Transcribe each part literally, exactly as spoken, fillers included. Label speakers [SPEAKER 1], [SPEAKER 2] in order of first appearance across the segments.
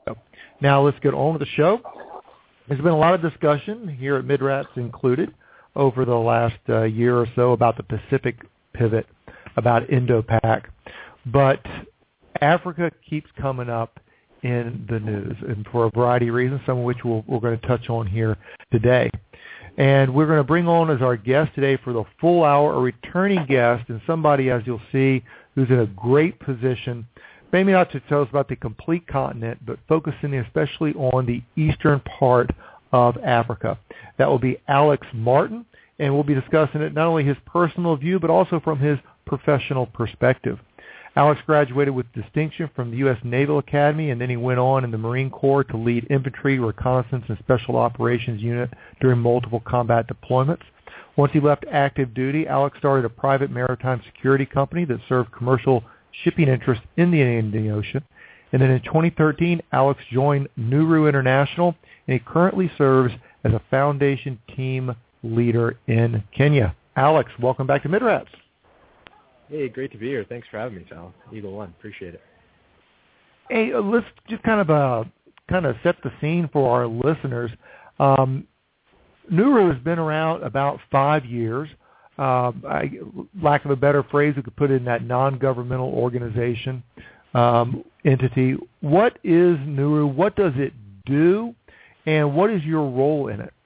[SPEAKER 1] Now let's get on with the show. There's been a lot of discussion here at MidRats included over the last uh, year or so about the Pacific pivot, about Indo-Pac. But Africa keeps coming up in the news, and for a variety of reasons, some of which we'll, we're going to touch on here today. And we're going to bring on as our guest today for the full hour a returning guest and somebody, as you'll see, who's in a great position, maybe not to tell us about the complete continent, but focusing especially on the eastern part of Africa. That will be Alex Martin, and we'll be discussing it not only his personal view, but also from his professional perspective. Alex graduated with distinction from the U S Naval Academy, and then he went on in the Marine Corps to lead infantry, reconnaissance, and special operations unit during multiple combat deployments. Once he left active duty, Alex started a private maritime security company that served commercial shipping interests in the Indian Ocean. And then in twenty thirteen, Alex joined Nuru International, and he currently serves as a foundation team leader in Kenya. Alex, welcome back to MidRats.
[SPEAKER 2] Hey, great to be here. Thanks for having me, Sal. Eagle One. Appreciate it.
[SPEAKER 1] Hey, uh, let's just kind of uh, kind of set the scene for our listeners. Um, Nuru has been around about five years. Uh, I, lack of a better phrase, we could put it in that non-governmental organization um, entity. What is Nuru? What does it do? And what is your role in it?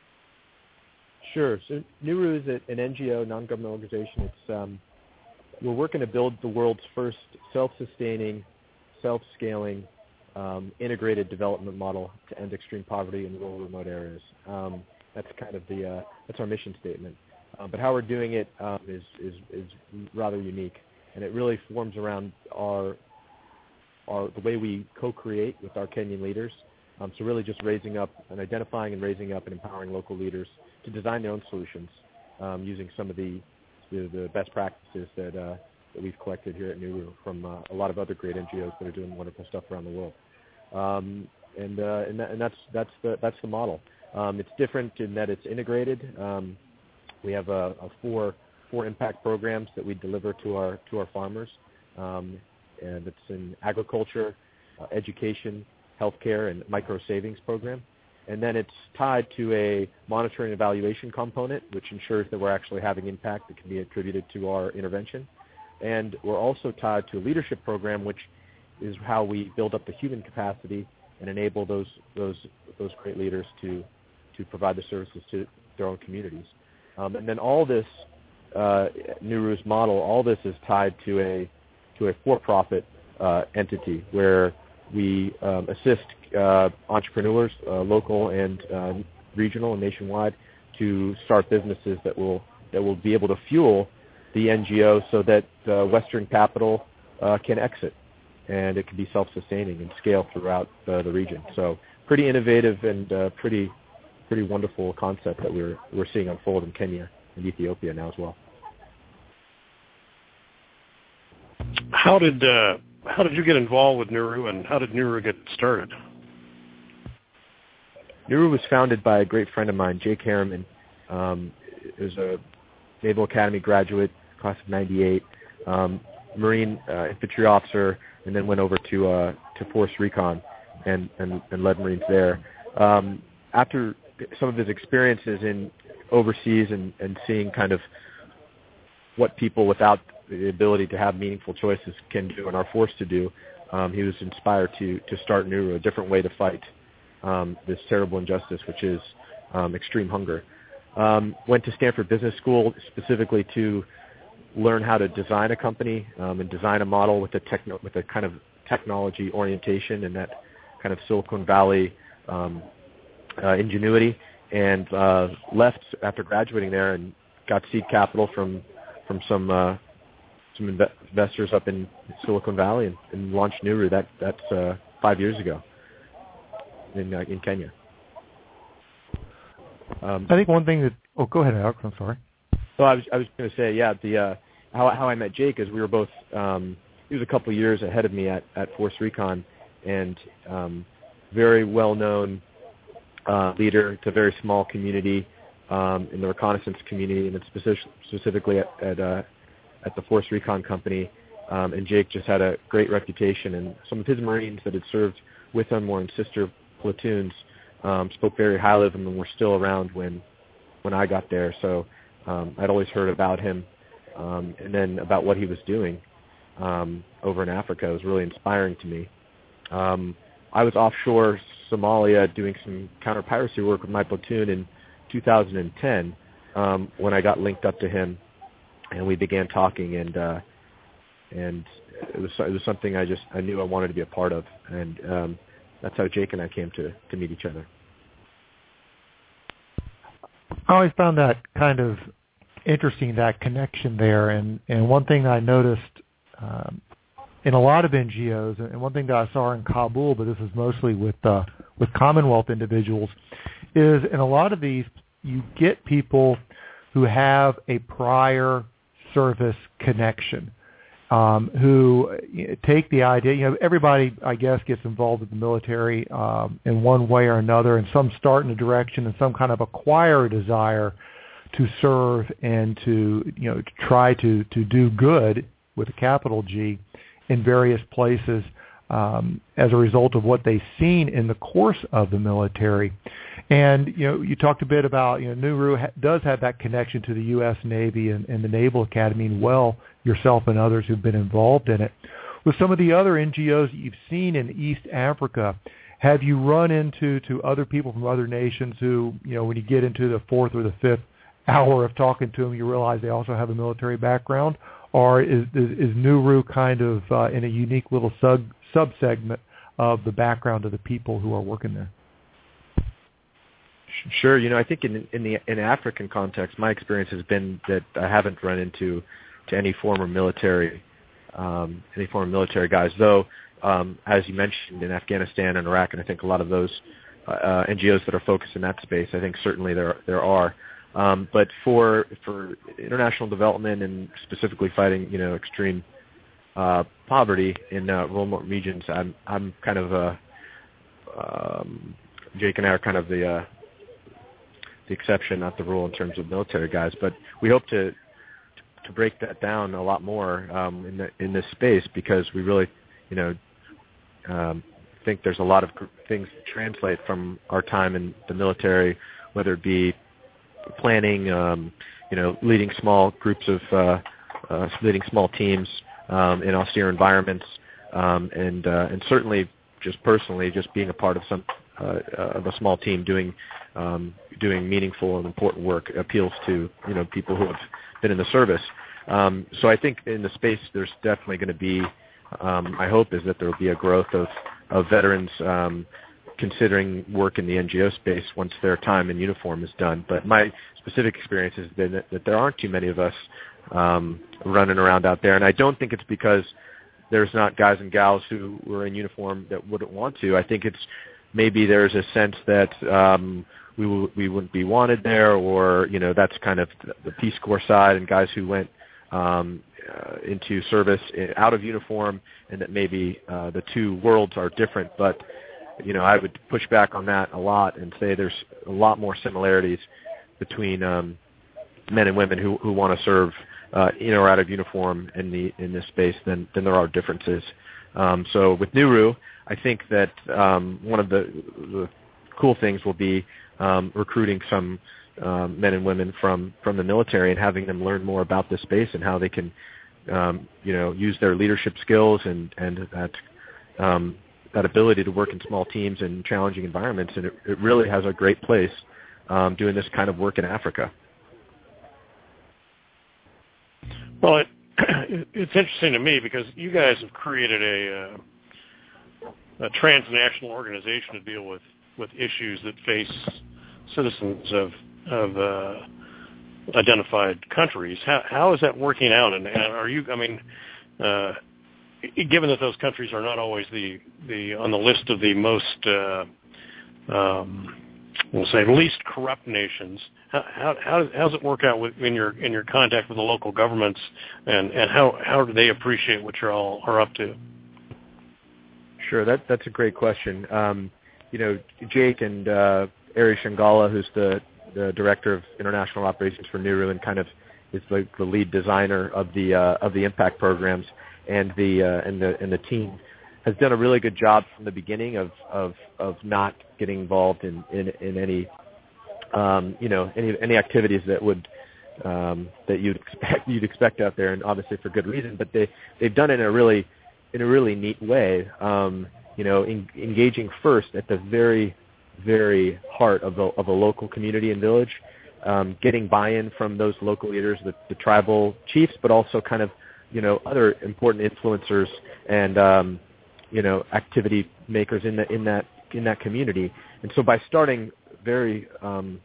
[SPEAKER 2] Sure. So Nuru is an N G O, non-governmental organization. It's um, we're working to build the world's first self-sustaining, self-scaling, um, integrated development model to end extreme poverty in rural, remote areas. Um, that's kind of the uh, that's our mission statement. Uh, but how we're doing it um, is, is is rather unique, and it really forms around our our the way we co-create with our Kenyan leaders. Um, so really just raising up and identifying and raising up and empowering local leaders to design their own solutions um, using some of the The, the best practices that uh, that we've collected here at Nuru from uh, a lot of other great N G Os that are doing wonderful stuff around the world, um, and uh, and, that, and that's that's the that's the model. Um, it's different in that it's integrated. Um, we have a, a four four impact programs that we deliver to our to our farmers, um, and it's in agriculture, uh, education, healthcare, and micro savings program. And then it's tied to a monitoring and evaluation component, which ensures that we're actually having impact that can be attributed to our intervention. And we're also tied to a leadership program, which is how we build up the human capacity and enable those those those great leaders to to provide the services to their own communities. Um, and then all this, uh, Nuru's model, all this is tied to a to a for-profit uh, entity where we um, assist uh, entrepreneurs, uh, local and uh, regional and nationwide, to start businesses that will that will be able to fuel the N G O so that uh, Western capital uh, can exit and it can be self-sustaining and scale throughout uh, the region. So pretty innovative and uh, pretty pretty wonderful concept that we're we're seeing unfold in Kenya and Ethiopia now as well.
[SPEAKER 3] How did uh, how did you get involved with Nuru, and how did Nuru get started?
[SPEAKER 2] Nuru was founded by a great friend of mine, Jake Harriman. Um, he was a Naval Academy graduate, class of ninety-eight, um, Marine uh, infantry officer, and then went over to uh, to Force Recon and, and, and led Marines there. Um, after some of his experiences in overseas and, and seeing kind of what people without the ability to have meaningful choices can do and are forced to do, um, he was inspired to to start Nuru, a different way to fight um, this terrible injustice, which is um, extreme hunger. Um, went to Stanford Business School specifically to learn how to design a company um, and design a model with a techno- with a kind of technology orientation and that kind of Silicon Valley um, uh, ingenuity, and uh, left after graduating there and got seed capital from from some uh, some inve- investors up in Silicon Valley and, and launched Nuru. That that's uh, five years ago in uh, in Kenya. Um,
[SPEAKER 1] I think one thing that oh, go ahead, Alex. I'm sorry.
[SPEAKER 2] So I was I was going to say yeah the uh, how how I met Jake is we were both um, he was a couple of years ahead of me at, at Force Recon and um, very well known uh, leader. It's a very small community um, in the reconnaissance community, and it's specific, specifically at at, uh, at the Force Recon company. Um, and Jake just had a great reputation, and some of his Marines that had served with him or in sister platoons um, spoke very highly of him and were still around when when I got there. So um, I'd always heard about him, um, and then about what he was doing um, over in Africa. It was really inspiring to me. Um, I was offshore Somalia doing some counter-piracy work with my platoon in two thousand ten um, when I got linked up to him, and we began talking, and uh, and it was it was something I just I knew I wanted to be a part of, and um, that's how Jake and I came to, to meet each other.
[SPEAKER 1] I always found that kind of interesting, that connection there, and, and one thing I noticed um, in a lot of N G Os, and one thing that I saw in Kabul, but this is mostly with uh, with Commonwealth individuals, is in a lot of these you get people who have a prior service connection, um, who you know, take the idea, you know, everybody, I guess, gets involved with the military um, in one way or another, and some start in a direction and some kind of acquire a desire to serve and to, you know, to try to, to do good with a capital G in various places um, as a result of what they've seen in the course of the military. And, you know, you talked a bit about, you know, Nuru ha- does have that connection to the U S Navy and, and the Naval Academy, and well, yourself and others who've been involved in it. With some of the other N G Os that you've seen in East Africa, have you run into to other people from other nations who, you know, when you get into the fourth or the fifth hour of talking to them, you realize they also have a military background? Or is, is, is Nuru kind of uh, in a unique little sub subsegment of the background of the people who are working there?
[SPEAKER 2] Sure. You know, I think in in the in African context, my experience has been that I haven't run into to any former military, um, any former military guys. Though, um, as you mentioned, in Afghanistan and Iraq, and I think a lot of those uh, N G Os that are focused in that space, I think certainly there there are. Um, but for for international development and specifically fighting, you know, extreme uh, poverty in uh, rural regions, I'm I'm kind of a um, Jake and I are kind of the uh, the exception, not the rule, in terms of military guys. But we hope to to break that down a lot more um, in the in this space, because we really, you know, um, think there's a lot of things that translate from our time in the military, whether it be planning, um, you know, leading small groups of, uh, uh, leading small teams um, in austere environments, um, and uh, and certainly just personally, just being a part of some uh, of a small team doing um, doing meaningful and important work appeals to, you know, people who have been in the service. Um, so I think in the space, there's definitely going to be, um, my hope is that there will be a growth of of veterans Um, considering work in the N G O space once their time in uniform is done. But my specific experience has been that, that there aren't too many of us um, running around out there. And I don't think it's because there's not guys and gals who were in uniform that wouldn't want to. I think it's maybe there's a sense that um, we w- we wouldn't be wanted there, or, you know, that's kind of the Peace Corps side, and guys who went um, uh, into service out of uniform, and that maybe uh, the two worlds are different. But you know, I would push back on that a lot and say there's a lot more similarities between um, men and women who, who want to serve uh, in or out of uniform in the in this space than, than there are differences. Um, so with Nuru, I think that um, one of the, the cool things will be um, recruiting some um, men and women from, from the military and having them learn more about this space and how they can, um, you know, use their leadership skills and and that. Um, that ability to work in small teams and challenging environments, and it, it really has a great place um, doing this kind of work in Africa.
[SPEAKER 3] Well, it, it's interesting to me because you guys have created a, uh, a transnational organization to deal with, with issues that face citizens of, of uh, identified countries. How, how is that working out? And are you, I mean, uh, given that those countries are not always the, the on the list of the most, uh, um, we'll say, least corrupt nations, how, how, how does it work out with, in your in your contact with the local governments, and, and how, how do they appreciate what you're all are up to?
[SPEAKER 2] Sure, that that's a great question. Um, you know, Jake and uh, Ari Shangala, who's the, the director of international operations for Nuru and kind of is the, the lead designer of the uh, of the impact programs. and the uh, and the and the team has done a really good job from the beginning of of, of not getting involved in in, in any um, you know any any activities that would um, that you'd expect you'd expect out there, and obviously for good reason. But they they've done it in a really in a really neat way. Um, you know, in, engaging first at the very very heart of the of a local community and village, um, getting buy-in from those local leaders, the, the tribal chiefs, but also kind of, you know, other important influencers and, um, you know, activity makers in the, in that in that community. And so by starting very um,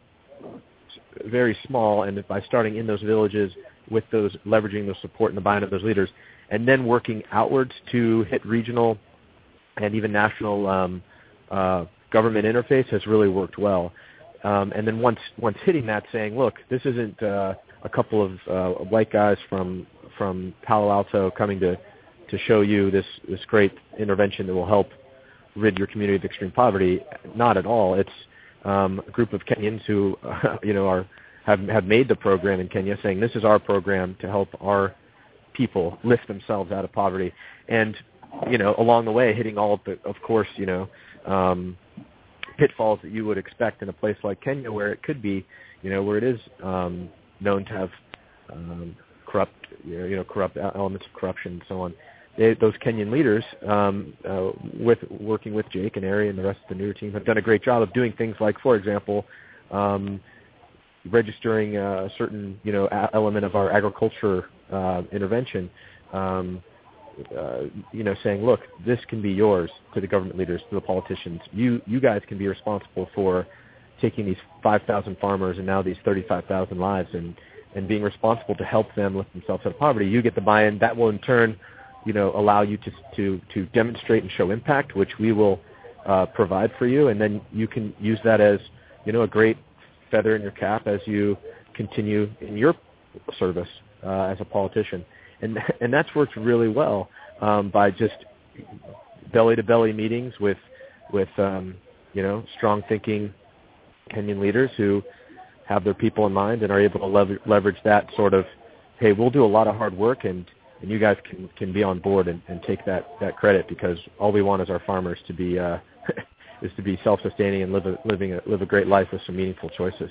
[SPEAKER 2] very small, and by starting in those villages with those, leveraging the support and the buy-in of those leaders, and then working outwards to hit regional and even national um, uh, government interface has really worked well. Um, and then once once hitting that, saying, look, this isn't uh, a couple of uh, white guys from from Palo Alto coming to, to show you this, this great intervention that will help rid your community of extreme poverty. Not at all. It's um, a group of Kenyans who uh, you know are have have made the program in Kenya, saying this is our program to help our people lift themselves out of poverty. And you know, along the way, hitting all of the, of course, you know. Um, pitfalls that you would expect in a place like Kenya, where it could be, you know, where it is um, known to have um, corrupt, you know, corrupt elements of corruption and so on. They, those Kenyan leaders, um, uh, with working with Jake and Ari and the rest of the newer team, have done a great job of doing things like, for example, um, registering a certain, you know, a- element of our agriculture uh, intervention. Um, Uh, you know, saying, look, this can be yours, to the government leaders, to the politicians. You you guys can be responsible for taking these five thousand farmers and now these thirty-five thousand lives and, and being responsible to help them lift themselves out of poverty. You get the buy-in. That will in turn, you know, allow you to to, to demonstrate and show impact, which we will uh, provide for you. And then you can use that as, you know, a great feather in your cap as you continue in your service uh, as a politician. And and that's worked really well um, by just belly-to-belly meetings with with um, you know, strong thinking Kenyan leaders who have their people in mind and are able to lever- leverage that sort of, hey, we'll do a lot of hard work and, and you guys can, can be on board and, and take that, that credit, because all we want is our farmers to be uh, is to be self-sustaining and live a, living a, live a great life with some meaningful choices.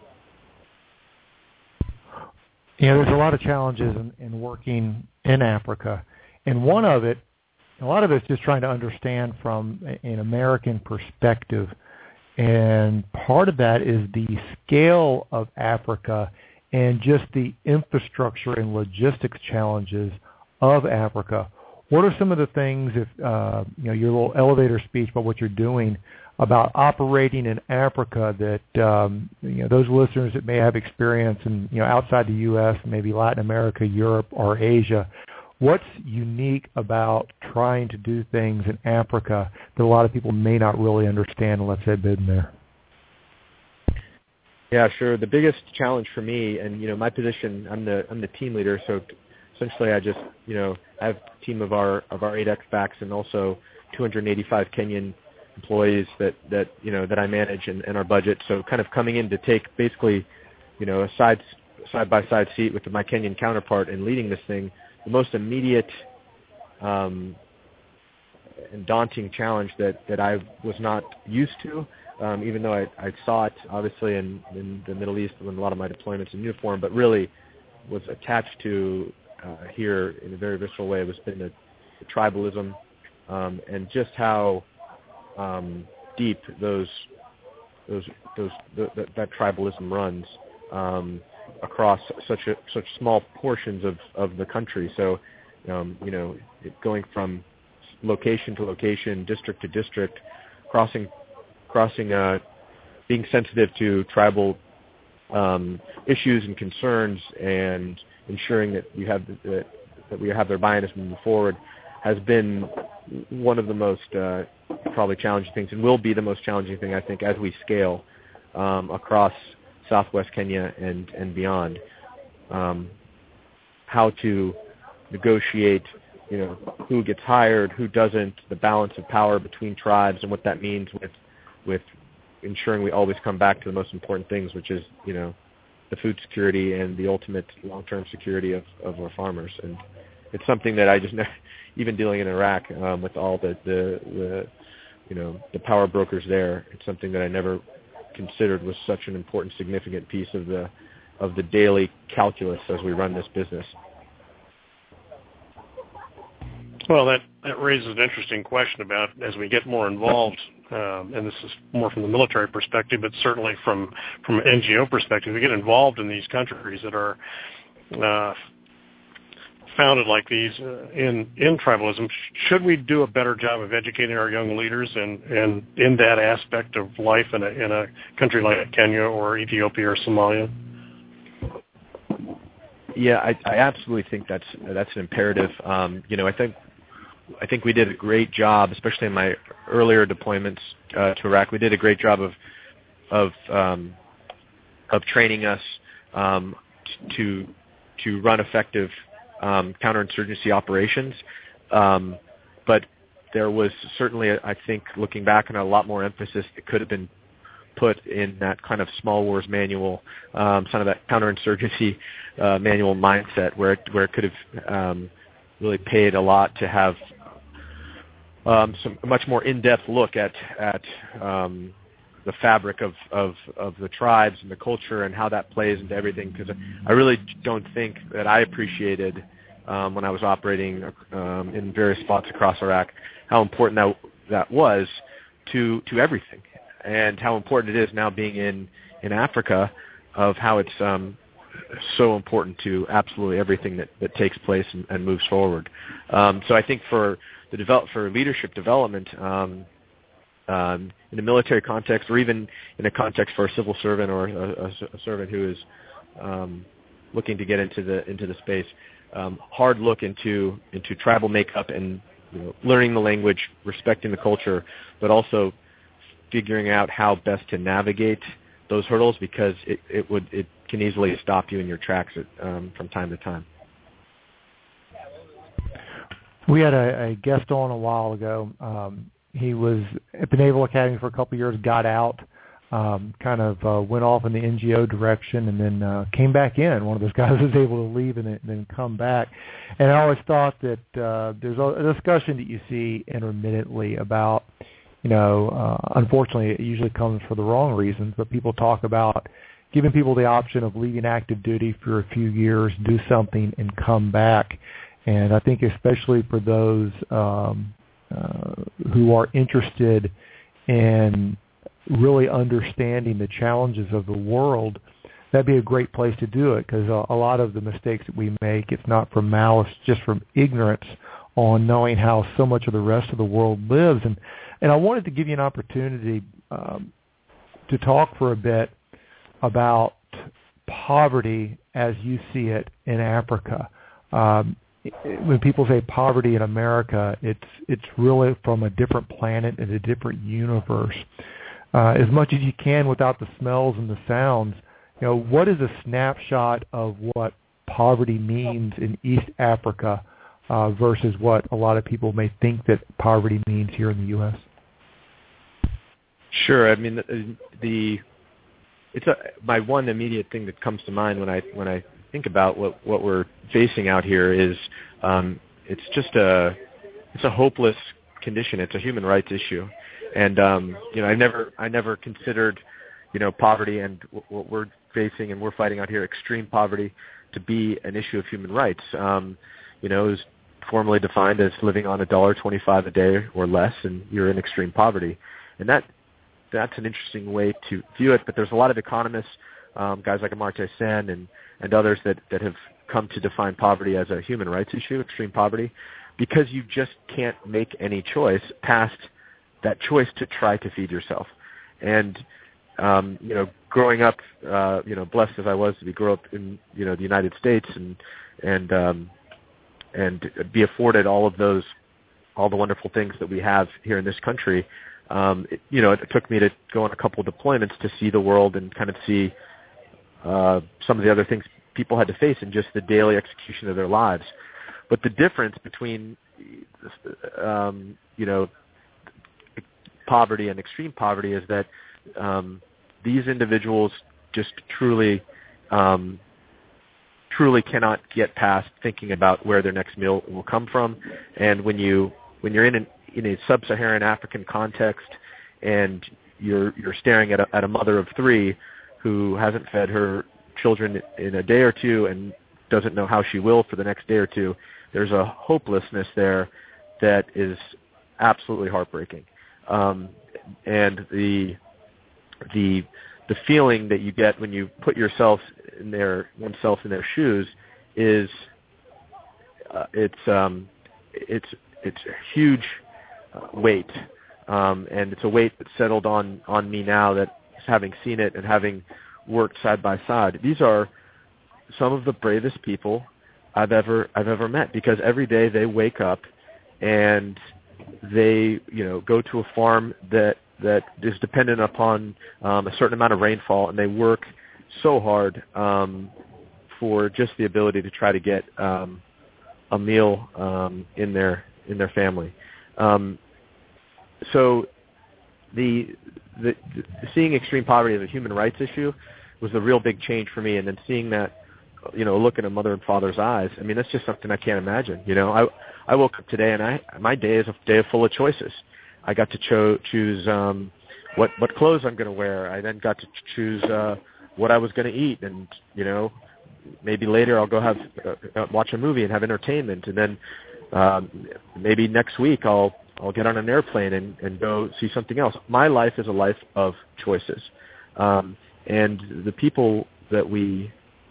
[SPEAKER 1] Yeah, there's a lot of challenges in, in working in Africa, and one of it, a lot of it's just trying to understand from an American perspective, and part of that is the scale of Africa and just the infrastructure and logistics challenges of Africa. What are some of the things, if uh, you know, your little elevator speech about what you're doing about operating in Africa that um, you know, those listeners that may have experience in, you know, outside the U S, maybe Latin America, Europe, or Asia, what's unique about trying to do things in Africa that a lot of people may not really understand unless they've been there?
[SPEAKER 2] Yeah, sure. The biggest challenge for me, and you know, my position, I'm the I'm the team leader, so essentially I just, you know, I have a team of our of our eight expats and also two hundred eighty-five Kenyan employees that, that you know that I manage in, in our budget. So kind of coming in to take basically, you know, a side side by side seat with my Kenyan counterpart and leading this thing. The most immediate um, and daunting challenge that, that I was not used to, um, even though I, I saw it obviously in, in the Middle East in a lot of my deployments in uniform, but really was attached to uh, here in a very visceral way, was been the, the tribalism um, and just how Um, deep those those those the, the, that tribalism runs um, across such a, such small portions of, of the country. So, um, you know, it, going from location to location, district to district, crossing crossing, uh, being sensitive to tribal um, issues and concerns, and ensuring that you have the, that we have their buy-in as we move forward, has been one of the most uh, probably challenging things, and will be the most challenging thing, I think, as we scale um, across Southwest Kenya and, and beyond. Um, how to negotiate, you know, who gets hired, who doesn't, the balance of power between tribes, and what that means with with ensuring we always come back to the most important things, which is, you know, the food security and the ultimate long-term security of, of our farmers. And it's something that I just never, even dealing in Iraq um, with all the, the the you know the power brokers there, it's something that I never considered was such an important, significant piece of the of the daily calculus as we run this business.
[SPEAKER 3] Well, that, that raises an interesting question about as we get more involved, um, and this is more from the military perspective, but certainly from from an N G O perspective, we get involved in these countries that are uh, founded like these uh, in in tribalism. Should we do a better job of educating our young leaders and, and in that aspect of life in a in a country like Kenya or Ethiopia or Somalia?
[SPEAKER 2] Yeah, I, I absolutely think that's that's an imperative. Um, you know, I think I think we did a great job, especially in my earlier deployments uh, to Iraq. We did a great job of of um, of training us um, to to run effective um, counterinsurgency operations. Um, but there was certainly, I think, looking back on a lot more emphasis that could have been put in that kind of small wars manual, um, kind of that counterinsurgency uh, manual mindset, where it, where it could have um, really paid a lot to have um, some a much more in-depth look at at um, the fabric of, of, of the tribes and the culture and how that plays into everything. Because I really don't think that I appreciated um, when I was operating um, in various spots across Iraq how important that that was to to everything, and how important it is now being in in Africa, of how it's um, so important to absolutely everything that, that takes place and, and moves forward. Um, so I think for the develop for leadership development um, um, in a military context, or even in a context for a civil servant or a, a, a servant who is um, looking to get into the into the space, um, hard look into into tribal makeup and you know, learning the language, respecting the culture, but also figuring out how best to navigate those hurdles, because it, it would it can easily stop you in your tracks at, um, from time to time.
[SPEAKER 1] We had a, a guest on a while ago. Um, he was at the Naval Academy for a couple of years, got out, um, kind of uh, went off in the N G O direction, and then uh, came back in. One of those guys was able to leave and then, and then come back. And I always thought that uh, there's a discussion that you see intermittently about, you know, uh, unfortunately, it usually comes for the wrong reasons, but people talk about giving people the option of leaving active duty for a few years, do something, and come back. And I think especially for those um, uh, who are interested in really understanding the challenges of the world, that'd be a great place to do it, because a, a lot of the mistakes that we make, it's not from malice, just from ignorance on knowing how so much of the rest of the world lives. And And I wanted to give you an opportunity um, to talk for a bit about poverty as you see it in Africa. Um, when people say poverty in America, it's it's really from a different planet and a different universe. Uh, as much as you can without the smells and the sounds, you know, what is a snapshot of what poverty means in East Africa uh, versus what a lot of people may think that poverty means here in the U S?
[SPEAKER 2] Sure. I mean, the, the it's a, my one immediate thing that comes to mind when I when I think about what, what we're facing out here is um, it's just a it's a hopeless condition. It's a human rights issue, and um, you know I never I never considered you know poverty and w- what we're facing and we're fighting out here, extreme poverty, to be an issue of human rights. Um, you know, it was formally defined as living on a dollar twenty-five a day or less, and you're in extreme poverty, and that. That's an interesting way to view it, but there's a lot of economists, um, guys like Amartya Sen and, and others that, that have come to define poverty as a human rights issue, extreme poverty, because you just can't make any choice past that choice to try to feed yourself. And, um, you know, growing up, uh, you know, blessed as I was to be grow up in, you know, the United States and, and, um, and be afforded all of those, all the wonderful things that we have here in this country, Um, it, you know, it took me to go on a couple of deployments to see the world and kind of see uh, some of the other things people had to face in just the daily execution of their lives. But the difference between, um, you know, poverty and extreme poverty is that um, these individuals just truly, um, truly cannot get past thinking about where their next meal will come from. And when you when you're in an, in a sub-Saharan African context, and you're you're staring at a, at a mother of three who hasn't fed her children in a day or two and doesn't know how she will for the next day or two, there's a hopelessness there that is absolutely heartbreaking. Um, and the the the feeling that you get when you put yourself in their oneself in their shoes is uh, it's um, it's it's a huge uh, weight, um, and it's a weight that's settled on on me now that having seen it and having worked side by side. These are some of the bravest people I've ever I've ever met, because every day they wake up and they you know go to a farm that that is dependent upon um, a certain amount of rainfall, and they work so hard um, for just the ability to try to get um, a meal um, in their in their family. Um, so the, the, the seeing extreme poverty as a human rights issue was a real big change for me, and then seeing that, you know, look in a mother and father's eyes, I mean, that's just something I can't imagine. You know, I I woke up today and I my day is a day full of choices. I got to cho- choose um, what what clothes I'm going to wear. I then got to choose uh, what I was going to eat, and you know, maybe later I'll go have uh, watch a movie and have entertainment, and then um, maybe next week I'll I'll get on an airplane and, and go see something else. My life is a life of choices, um, and the people that we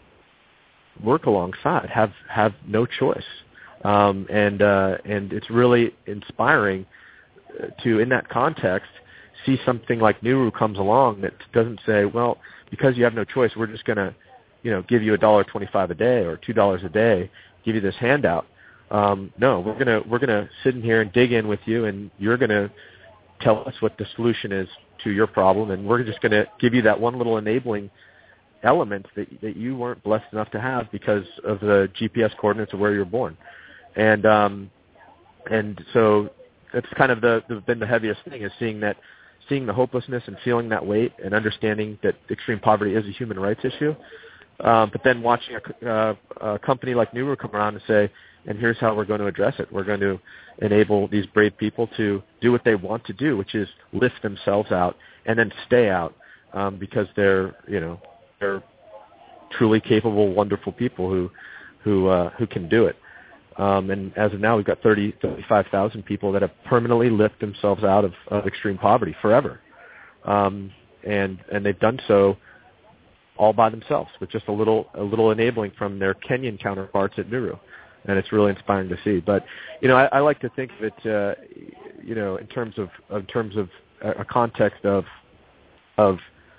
[SPEAKER 2] work alongside have have no choice, um, and uh, and it's really inspiring to, in that context, see something like Nuru comes along that doesn't say, well, because you have no choice, we're just going to, you know, give you a dollar twenty-five a day or two dollars a day, give you this handout. Um, no, we're gonna we're gonna sit in here and dig in with you, and you're gonna tell us what the solution is to your problem, and we're just gonna give you that one little enabling element that that you weren't blessed enough to have because of the G P S coordinates of where you were born, and um, and so. That's kind of the, the been the heaviest thing, is seeing that, seeing the hopelessness and feeling that weight, and understanding that extreme poverty is a human rights issue. Um, but then watching a, uh, a company like Nuru come around and say, and here's how we're going to address it. We're going to enable these brave people to do what they want to do, which is lift themselves out and then stay out, um, because they're you know they're truly capable, wonderful people who who uh, who can do it. Um, and as of now, we've got thirty, thirty-five thousand people that have permanently lifted themselves out of, of extreme poverty forever. Um, and, and they've done so all by themselves with just a little, a little enabling from their Kenyan counterparts at Nuru. And it's really inspiring to see. But, you know, I, I like to think of it, uh, you know, in terms of, in terms of a, a context of, of,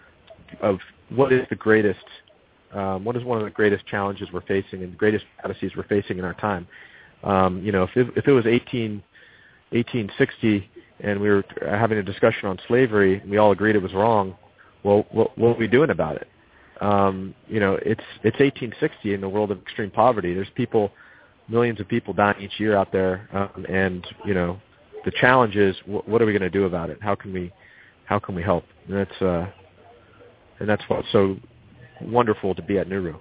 [SPEAKER 2] of what is the greatest Um, what is one of the greatest challenges we're facing and the greatest fallacies we're facing in our time? Um, you know, if it, if it was eighteen, eighteen sixty and we were having a discussion on slavery and we all agreed it was wrong, well, what, what are we doing about it? Um, you know, it's it's eighteen sixty in the world of extreme poverty. There's people, millions of people dying each year out there, um, and you know, the challenge is, wh- what are we going to do about it? How can we, how can we help? And that's uh, and that's what's so wonderful to be at Nuru.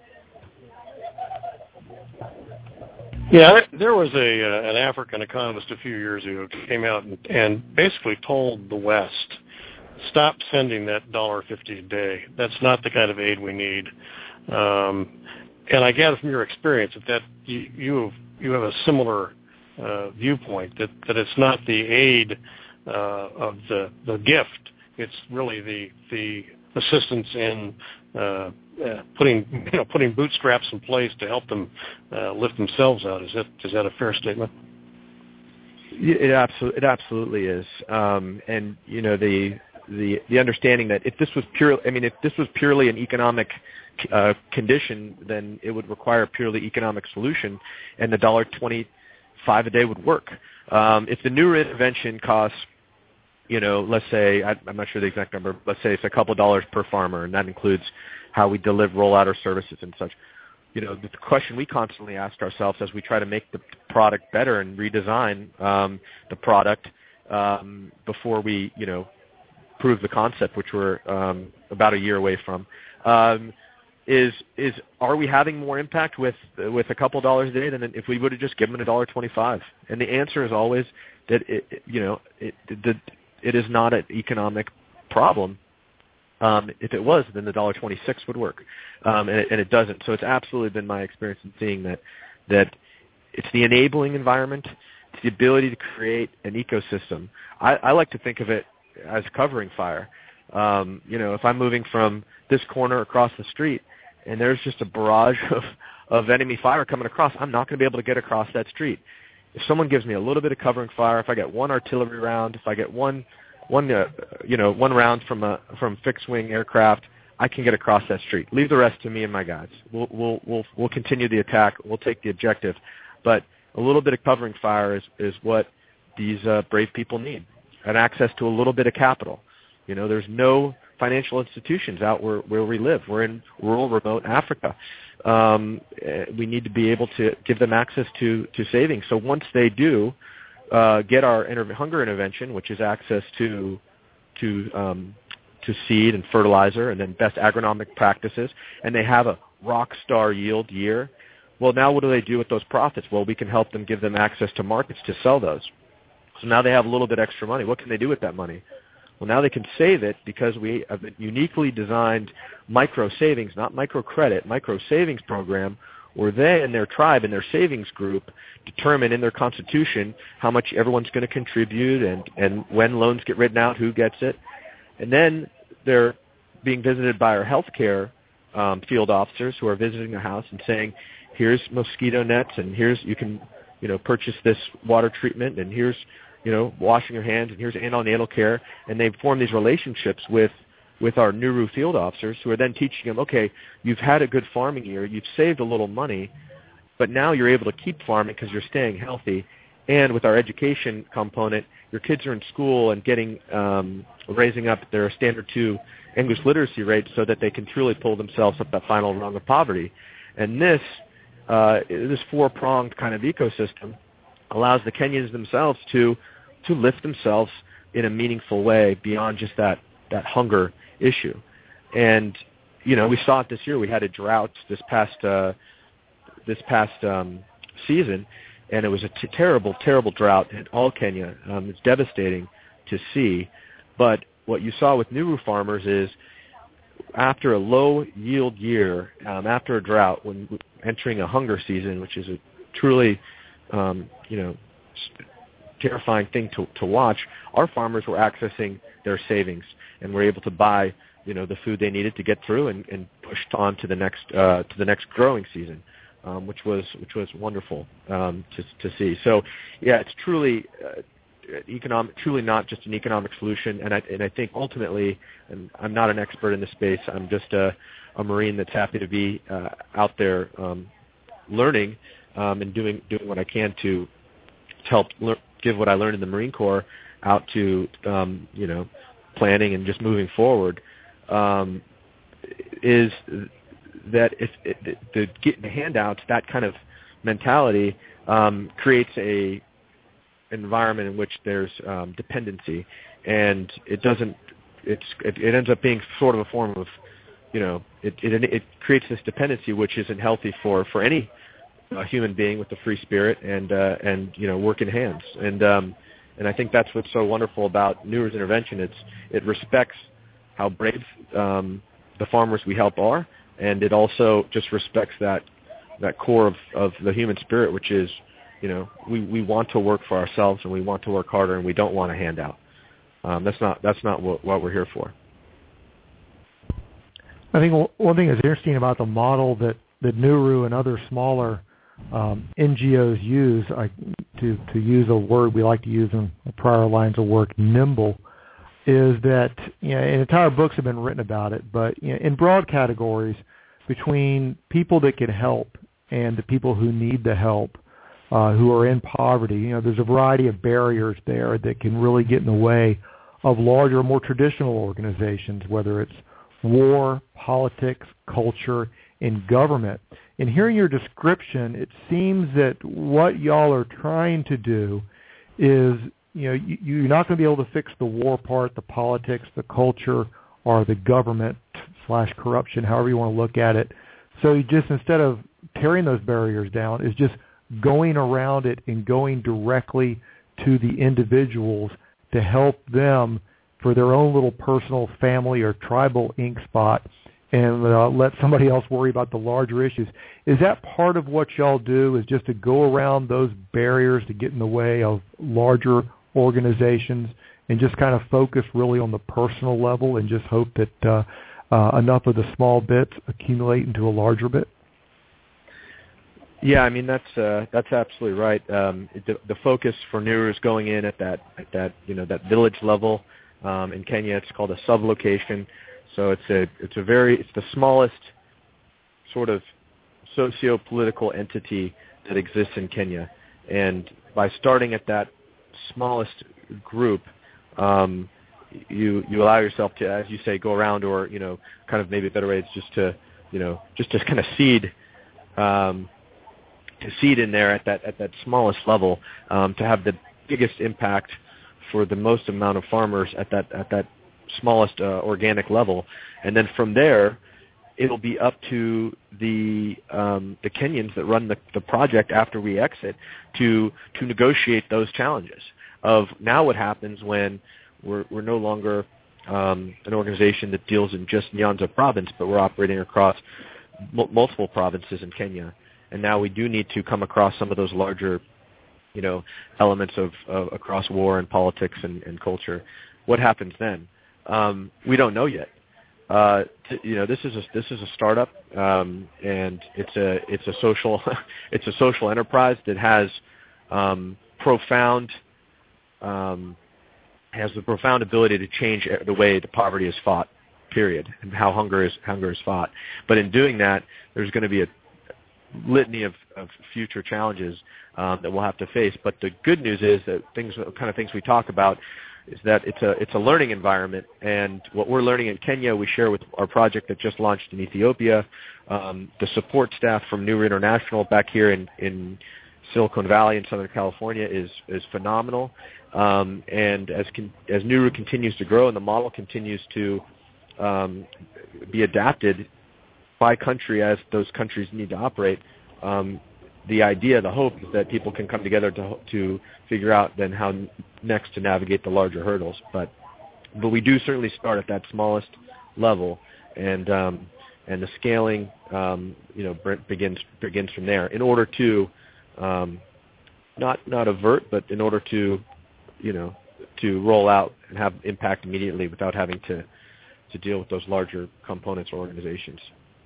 [SPEAKER 3] Yeah, there was a uh, an African economist a few years ago who came out and, and basically told the West, stop sending that one dollar fifty a day. That's not the kind of aid we need. Um, and I gather from your experience that, that you you have, you have a similar uh, viewpoint, that, that it's not the aid uh, of the the gift. It's really the the assistance in uh, uh, putting you know putting bootstraps in place to help them uh, lift themselves out. Is that is that a fair statement?
[SPEAKER 2] It absolutely it absolutely is. Um, and you know the the the understanding that if this was pure, I mean, if this was purely an economic uh, condition, then it would require a purely economic solution, and the dollar twenty five a day would work. Um, if the new intervention costs, you know, let's say, I, I'm not sure the exact number, let's say it's a couple dollars per farmer, and that includes how we deliver, roll out our services and such. You know, the question we constantly ask ourselves as we try to make the product better and redesign um, the product um, before we, you know, prove the concept, which we're um, about a year away from, um, is is are we having more impact with with a couple dollars a day than if we would have just given them a dollar twenty-five? And the answer is always that it, it, you know it, it it is not an economic problem. Um, if it was, then the dollar twenty-six would work, um, and, it, and it doesn't. So it's absolutely been my experience in seeing that that it's the enabling environment, it's the ability to create an ecosystem. I, I like to think of it as covering fire. Um, you know, if I'm moving from this corner across the street and there's just a barrage of, of enemy fire coming across, I'm not going to be able to get across that street. If someone gives me a little bit of covering fire, if I get one artillery round, if I get one, one, uh, you know, one round from a from fixed-wing aircraft, I can get across that street. Leave the rest to me and my guys. We'll we'll we'll we'll continue the attack. We'll take the objective, but a little bit of covering fire is is what these uh, brave people need, and access to a little bit of capital. You know, there's no financial institutions out where, where we live. We're in rural, remote Africa. Um, we need to be able to give them access to, to savings. So once they do uh, get our inter- hunger intervention, which is access to to um, to seed and fertilizer and then best agronomic practices, and they have a rock star yield year, well, now what do they do with those profits? Well, we can help them, give them access to markets to sell those. So now they have a little bit extra money. What can they do with that money? Well, now they can save it because we have a uniquely designed micro savings, not micro credit, micro savings program where they and their tribe and their savings group determine in their constitution how much everyone's going to contribute and, and when loans get written out, who gets it. And then they're being visited by our healthcare um, field officers who are visiting a house and saying, here's mosquito nets and here's, you can, you know, purchase this water treatment and here's, you know, washing your hands, and here's antenatal care, and they form these relationships with, with our Nuru field officers who are then teaching them, okay, you've had a good farming year, you've saved a little money, but now you're able to keep farming because you're staying healthy, and with our education component, your kids are in school and getting, um, raising up their standard two English literacy rate so that they can truly pull themselves up that final rung of poverty. And this, uh, this four-pronged kind of ecosystem allows the Kenyans themselves to to lift themselves in a meaningful way beyond just that, that hunger issue. And, you know, we saw it this year. We had a drought this past uh, this past um, season, and it was a t- terrible, terrible drought in all Kenya. Um, it's devastating to see. But what you saw with Nuru farmers is after a low-yield year, um, after a drought, when entering a hunger season, which is a truly, um, you know, terrifying thing to, to watch, our farmers were accessing their savings and were able to buy, you know, the food they needed to get through and, and pushed on to the next uh, to the next growing season, um, which was which was wonderful um, to to see. So, yeah, it's truly uh, economic, truly not just an economic solution. And I and I think ultimately, and I'm not an expert in this space. I'm just a, a Marine that's happy to be uh, out there um, learning um, and doing doing what I can to, to help learn. Give what I learned in the Marine Corps out to, um, you know, planning and just moving forward, um, is that if it, the, the handouts, that kind of mentality um, creates a environment in which there's um, dependency, and it doesn't. It's it, it ends up being sort of a form of, you know, it it, it creates this dependency which isn't healthy for for any a human being with a free spirit and uh, and you know working hands and um, and I think that's what's so wonderful about Nuru's intervention. It's it respects how brave um, the farmers we help are, and it also just respects that that core of, of the human spirit, which is, you know, we, we want to work for ourselves and we want to work harder and we don't want a handout. Um, that's not that's not what, what we're here for.
[SPEAKER 1] I think one thing that's interesting about the model that, that Nuru and other smaller Um, N G Os use, I, to to use a word we like to use in prior lines of work, nimble, is that, you know, and entire books have been written about it, but, you know, in broad categories between people that can help and the people who need the help, uh, who are in poverty, you know, there's a variety of barriers there that can really get in the way of larger, more traditional organizations, whether it's war, politics, culture, and government. In hearing your description, it seems that what y'all are trying to do is, you know, you, you're not going to be able to fix the war part, the politics, the culture, or the government slash corruption, however you want to look at it. So you just, instead of tearing those barriers down, is just going around it and going directly to the individuals to help them for their own little personal family or tribal ink spot, and uh, let somebody else worry about the larger issues. Is that part of what y'all do, is just to go around those barriers to get in the way of larger organizations and just kind of focus really on the personal level and just hope that uh, uh, enough of the small bits accumulate into a larger bit?
[SPEAKER 2] Yeah, I mean that's uh, that's absolutely right. Um, the, the focus for Niru is going in at that at that you know that village level. Um, in Kenya, it's called a sublocation. So it's a it's a very it's the smallest sort of socio-political entity that exists in Kenya. And by starting at that smallest group, um, you you allow yourself to, as you say, go around, or you know, kind of maybe a better way is just to you know just to kind of seed. Um, to seed in there at that at that smallest level, um, to have the biggest impact for the most amount of farmers at that at that smallest uh, organic level, and then from there, it'll be up to the um, the Kenyans that run the, the project after we exit to to negotiate those challenges. Of now, what happens when we're we're no longer um, an organization that deals in just Nyanza province, but we're operating across m- multiple provinces in Kenya. And now we do need to come across some of those larger, you know, elements of, of across war and politics and, and culture. What happens then? Um, we don't know yet. Uh, t- you know, this is a, this is a startup, um, and it's a it's a social it's a social enterprise that has um, profound um, has the profound ability to change the way the poverty is fought. Period, and how hunger is hunger is fought. But in doing that, there's going to be a litany of, of future challenges um, that we'll have to face. But the good news is that things, kind of things we talk about, is that it's a it's a learning environment. And what we're learning in Kenya, we share with our project that just launched in Ethiopia. Um, the support staff from Niru International back here in, in Silicon Valley in Southern California is is phenomenal. Um, and as con- as Niru continues to grow and the model continues to um, be adapted by country as those countries need to operate, um, the idea, the hope is that people can come together to to figure out then how next to navigate the larger hurdles. But but we do certainly start at that smallest level, and um, and the scaling um, you know begins begins from there. In order to um, not not avert, but in order to you know to roll out and have impact immediately without having to to deal with those larger components or organizations.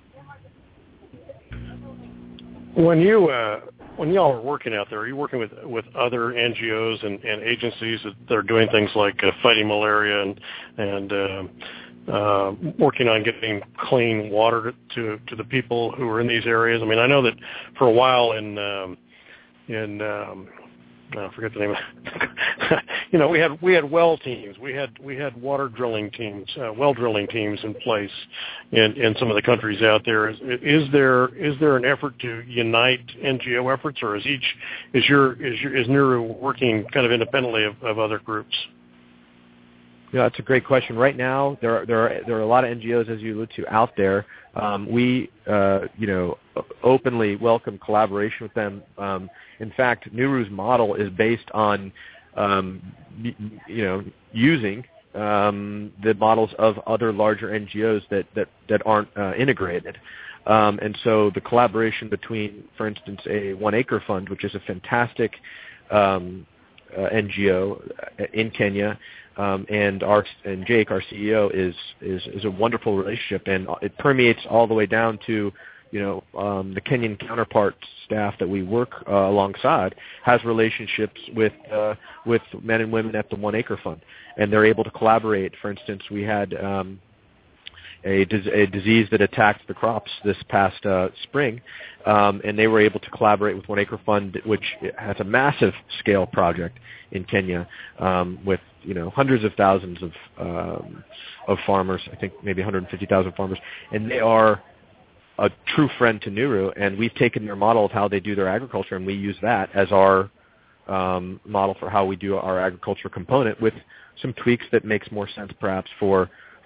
[SPEAKER 3] When you uh, when y'all are working out there, are you working with with other N G Os and, and agencies that are doing things like uh, fighting malaria and and uh, uh, working on getting clean water to to the people who are in these areas? I mean, I know that for a while in um, in um, I forget the name of you know, we had we had well teams, we had we had water drilling teams, uh, well drilling teams in place in, in some of the countries out there. Is, is there is there an effort to unite N G O efforts, or is each is your is your is Niru working kind of independently of, of other groups?
[SPEAKER 2] Yeah, that's a great question. Right now, there are there are there are a lot of N G Os, as you allude to, out there. Um, we uh, you know openly welcome collaboration with them. Um, in fact, Niru's model is based on um, you know using um, the models of other larger N G Os that that that aren't uh, integrated. Um, and so the collaboration between, for instance, a One Acre Fund, which is a fantastic um, uh, N G O in Kenya. Um, and our and Jake, our C E O, is, is is a wonderful relationship, and it permeates all the way down to, you know, um, the Kenyan counterpart staff that we work uh, alongside has relationships with uh, with men and women at the One Acre Fund, and they're able to collaborate. For instance, we had um, a, a disease that attacked the crops this past uh, spring, um, and they were able to collaborate with One Acre Fund, which has a massive scale project in Kenya um, with you know hundreds of thousands of um, of farmers. I think maybe one hundred fifty thousand farmers, and they are a true friend to Niru. And we've taken their model of how they do their agriculture, and we use that as our um, model for how we do our agriculture component, with some tweaks that makes more sense perhaps for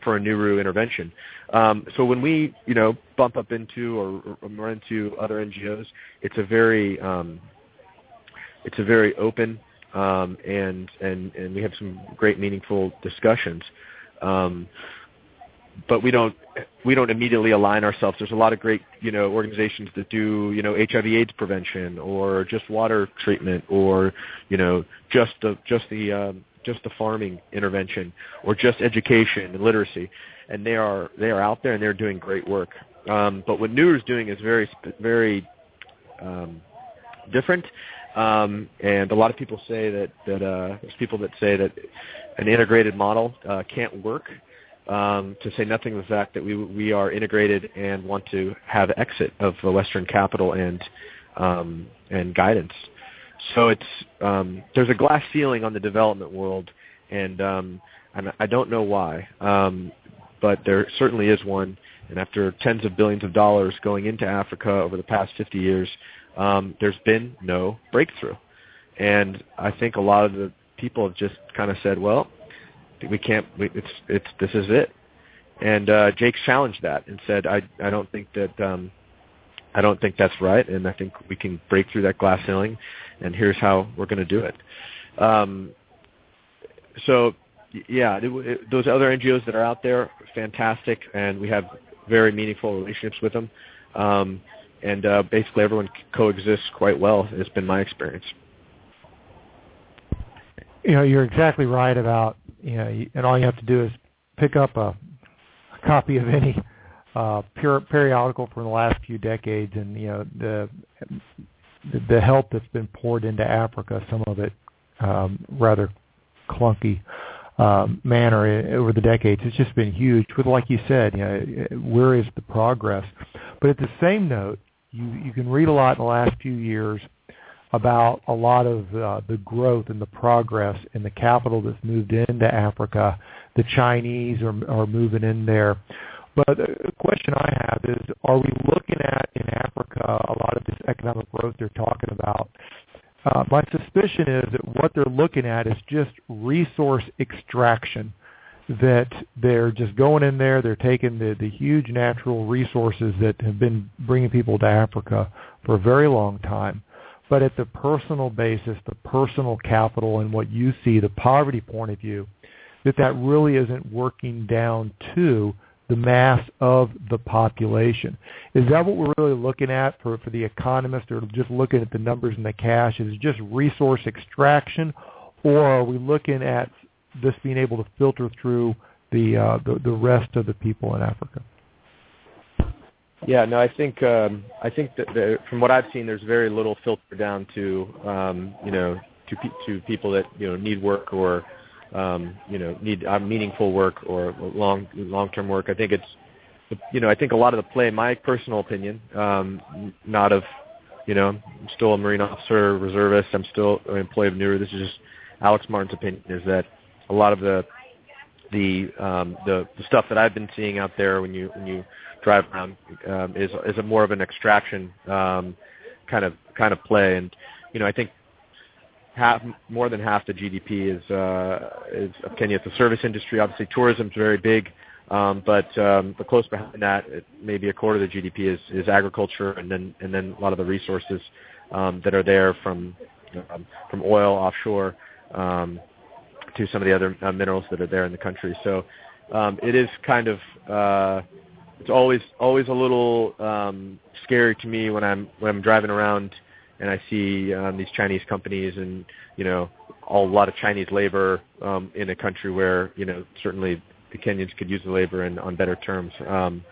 [SPEAKER 2] for a Nauru intervention. Um, so when we, you know, bump up into or, or run into other N G Os, it's a very, um, it's a very open, um, and and and we have some great, meaningful discussions. Um, but we don't we don't immediately align ourselves. There's a lot of great, you know, organizations that do, you know, H I V AIDS prevention or just water treatment or, you know, just the just the um, just the farming intervention or just education and literacy, and they are they are out there and they're doing great work. Um, but what Nauru is doing is very very um, different. Um, and a lot of people say that that uh, there's people that say that an integrated model uh, can't work. Um, to say nothing of the fact that we we are integrated and want to have exit of the Western capital and um, and guidance. So it's um, there's a glass ceiling on the development world, and um, and I don't know why, um, but there certainly is one. And after tens of billions of dollars going into Africa over the past fifty years, um, there's been no breakthrough. And I think a lot of the people have just kind of said, well, we can't. We, it's it's this is it. And uh, Jake challenged that and said, I I don't think that um, I don't think that's right, and I think we can break through that glass ceiling. And here's how we're going to do it. Um, so yeah, it, it, those other N G Os that are out there, fantastic, and we have very meaningful relationships with them. Um, and uh, basically, everyone coexists quite well. It's been my experience.
[SPEAKER 1] You know, you're exactly right about. You know, and all you have to do is pick up a, a copy of any uh, pure periodical from the last few decades, and you know the the help that's been poured into Africa, some of it um, rather clunky um, manner over the decades. It's just been huge. With, like you said, you know, where is the progress? But at the same note, you you can read a lot in the last few years about a lot of uh, the growth and the progress in the capital that's moved into Africa. The Chinese are, are moving in there. But the question I have is, are we looking at in Africa a lot of this economic growth they're talking about? Uh, my suspicion is that what they're looking at is just resource extraction, that they're just going in there, they're taking the, the huge natural resources that have been bringing people to Africa for a very long time. But at the personal basis, the personal capital and what you see, the poverty point of view, that that really isn't working down to the mass of the population. Is that what we're really looking at for, for the economists, or just looking at the numbers and the cash? Is it just resource extraction, or are we looking at this being able to filter through the uh, the, the rest of the people in Africa?
[SPEAKER 2] Yeah, no, I think um, I think that the, from what I've seen, there's very little filter down to um, you know to pe- to people that you know need work or um, you know need uh, meaningful work or long long term work. I think it's you know I think a lot of the play, my personal opinion, um, not of you know I'm still a Marine officer, reservist. I'm still an employee of Nauru. This is just Alex Martin's opinion, is that a lot of the the um, the, the stuff that I've been seeing out there when you when you drive around um, is is a more of an extraction um, kind of kind of play, and you know I think half more than half the G D P is uh, is of Kenya. It's the service industry. Obviously, tourism is very big, um, but um, but close behind that, it, maybe a quarter of the G D P is, is agriculture, and then and then a lot of the resources um, that are there from um, from oil offshore um, to some of the other uh, minerals that are there in the country. So um, it is kind of uh, it's always always a little um, scary to me when I'm when I'm driving around and I see um, these Chinese companies and you know all, a lot of Chinese labor um, in a country where you know certainly the Kenyans could use the labor and on better terms. Um,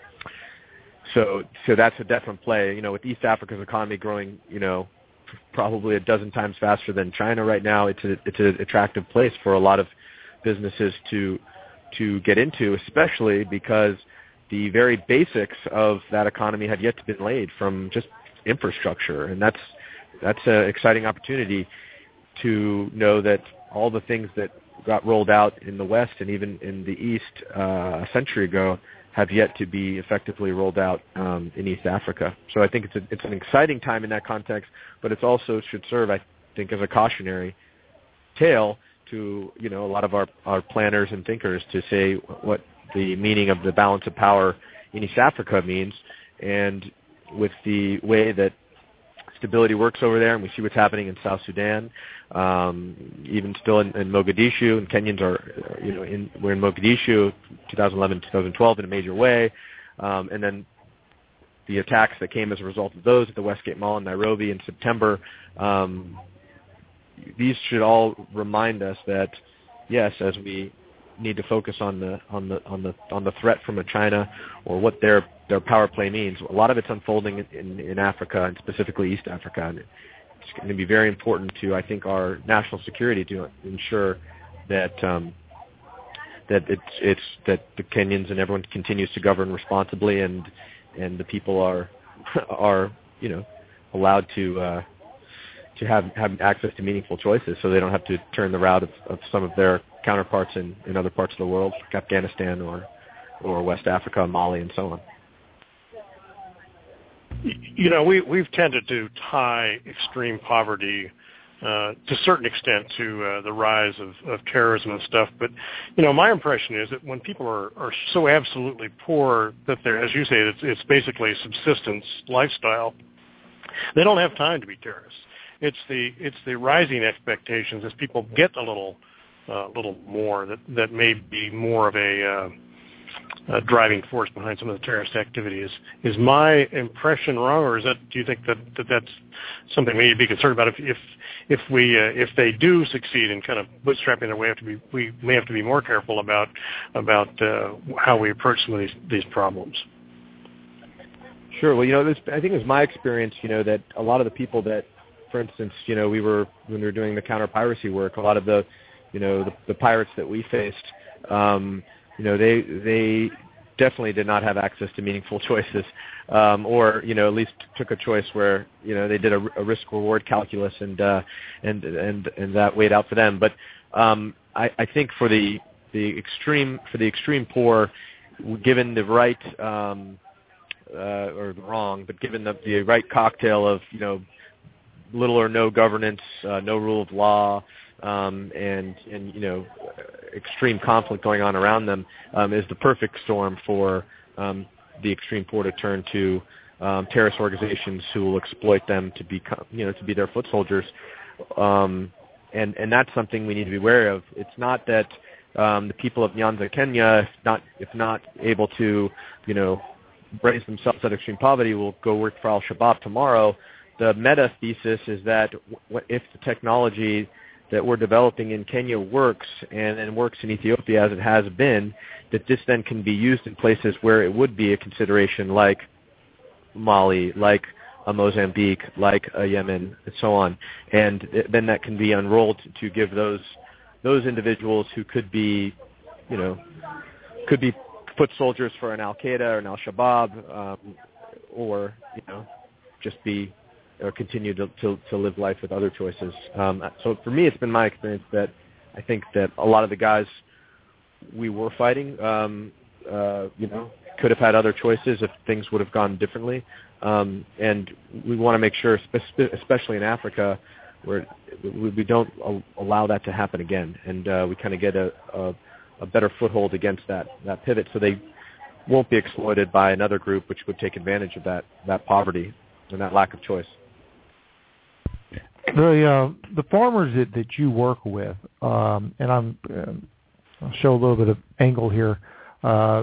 [SPEAKER 2] so so that's a definite play. You know, with East Africa's economy growing, you know, probably a dozen times faster than China right now, it's a it's an attractive place for a lot of businesses to to get into, especially because the very basics of that economy have yet to be laid from just infrastructure, and that's that's an exciting opportunity to know that all the things that got rolled out in the West and even in the East uh, a century ago have yet to be effectively rolled out um, in East Africa. So I think it's a, it's an exciting time in that context, but it also should serve, I think, as a cautionary tale to you know a lot of our, our planners and thinkers to say what the meaning of the balance of power in East Africa means. And with the way that stability works over there, and we see what's happening in South Sudan, um, even still in, in Mogadishu, and Kenyans are, you know, in, we're in Mogadishu, twenty eleven, twenty twelve in a major way, um, and then the attacks that came as a result of those at the Westgate Mall in Nairobi in September. Um, these should all remind us that, yes, as we need to focus on the on the on the on the threat from a China or what their their power play means. A lot of it's unfolding in, in, in Africa, and specifically East Africa. And it's going to be very important to, I think, our national security to ensure that um, that it's it's that the Kenyans and everyone continues to govern responsibly, and and the people are are you know allowed to uh, to have have access to meaningful choices, so they don't have to turn the route of, of some of their counterparts in, in other parts of the world, like Afghanistan or or West Africa, Mali, and so on.
[SPEAKER 3] You know, we, we've tended to tie extreme poverty uh, to a certain extent to uh, the rise of, of terrorism and stuff. But, you know, my impression is that when people are, are so absolutely poor that they're, as you say, it's, it's basically a subsistence lifestyle, they don't have time to be terrorists. It's the it's the rising expectations as people get a little uh, little more that, that may be more of a uh, Uh, driving force behind some of the terrorist activity. Is is my impression wrong, or is that? Do you think that, that that's something we need to be concerned about? If if if we uh, if they do succeed in kind of bootstrapping their way, have to be we may have to be more careful about about uh, how we approach some of these these problems.
[SPEAKER 2] Sure. Well, you know, this, I think it's my experience. You know, that a lot of the people that, for instance, you know, we were when we were doing the counter piracy work, a lot of the, you know, the, the pirates that we faced. Um, You know, they they definitely did not have access to meaningful choices, um, or you know, at least took a choice where you know they did a, a risk-reward calculus, and uh, and and and that weighed out for them. But um, I, I think for the the extreme for the extreme poor, given the right um, uh, or the wrong, but given the, the right cocktail of you know little or no governance, uh, no rule of law, um, and and you know. extreme conflict going on around them um, is the perfect storm for um, the extreme poor to turn to um, terrorist organizations who will exploit them to be, you know, to be their foot soldiers, um, and and that's something we need to be wary of. It's not that um, the people of Nyanza, Kenya, if not if not able to, you know, raise themselves out of extreme poverty, will go work for Al-Shabaab tomorrow. The meta thesis is that w- if the technology that we're developing in Kenya works and, and works in Ethiopia as it has been, that this then can be used in places where it would be a consideration, like Mali, like a Mozambique, like a Yemen, and so on. And it, then that can be unrolled to give those those individuals who could be, you know, could be foot soldiers for an Al-Qaeda or an Al-Shabaab, um, or, you know, just be or continue to, to, to live life with other choices. Um, so for me, it's been my experience that I think that a lot of the guys we were fighting, um, uh, you know, could have had other choices if things would have gone differently. Um, and we want to make sure, especially in Africa, where we don't allow that to happen again. And uh, we kind of get a, a, a better foothold against that, that pivot, so they won't be exploited by another group which would take advantage of that, that poverty and that lack of choice.
[SPEAKER 1] The uh, the farmers that, that you work with, um, and I'm uh, I'll show a little bit of angle here. Uh,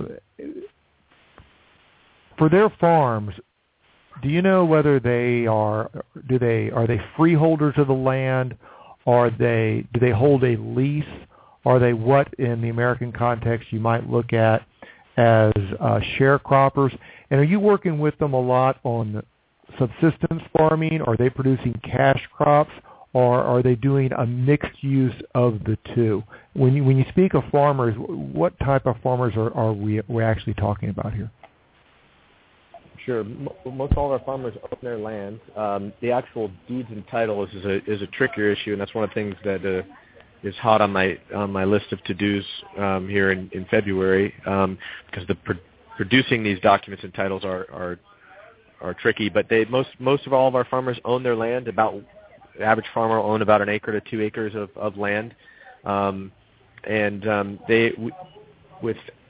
[SPEAKER 1] for their farms, do you know whether they are do they are they freeholders of the land? Are they do they hold a lease? Are they what in the American context you might look at as uh, sharecroppers? And are you working with them a lot on subsistence farming? Are they producing cash crops, or are they doing a mixed use of the two? When you when you speak of farmers, what type of farmers are, are we we're actually talking about here?
[SPEAKER 2] Sure. Most all of our farmers own their land. Um, the actual deeds and titles is a is a trickier issue, and that's one of the things that uh, is hot on my on my list of to-dos um, here in, in February, um, because the pro- producing these documents and titles are, are are tricky, but they most most of all of our farmers own their land. About the average farmer will own about an acre to two acres of, of land, um, and um, they w- with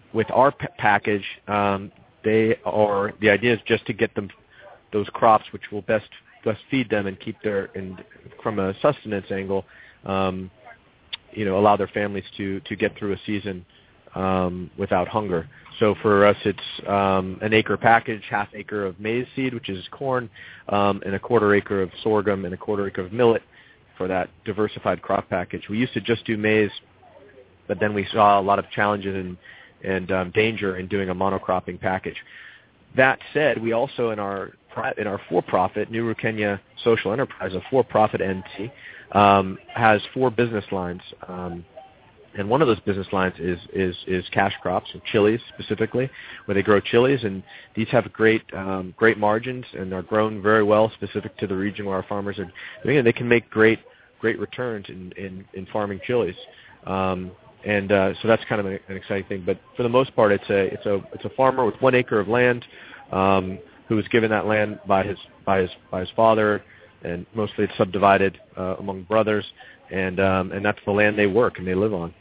[SPEAKER 2] with our p- package, um, they are the idea is just to get them those crops which will best best feed them and keep their and from a sustenance angle, um, you know, allow their families to to get through a season um, without hunger. So for us, it's um, an acre package, half acre of maize seed, which is corn, um, and a quarter acre of sorghum and a quarter acre of millet for that diversified crop package. We used to just do maize, but then we saw a lot of challenges and, and um, danger in doing a monocropping package. That said, we also in our in our for-profit, New Ru Kenya Social Enterprise, a for-profit entity, um, has four business lines. Um, And one of those business lines is, is, is cash crops, or chilies specifically, where they grow chilies, and these have great um, great margins and are grown very well specific to the region where our farmers are doing it. They can make great great returns in, in, in farming chilies, um, and uh, so that's kind of an, an exciting thing. But for the most part, it's a it's a it's a farmer with one acre of land um, who was given that land by his by his by his father, and mostly it's subdivided uh, among brothers, and um, and that's the land they work and they live on.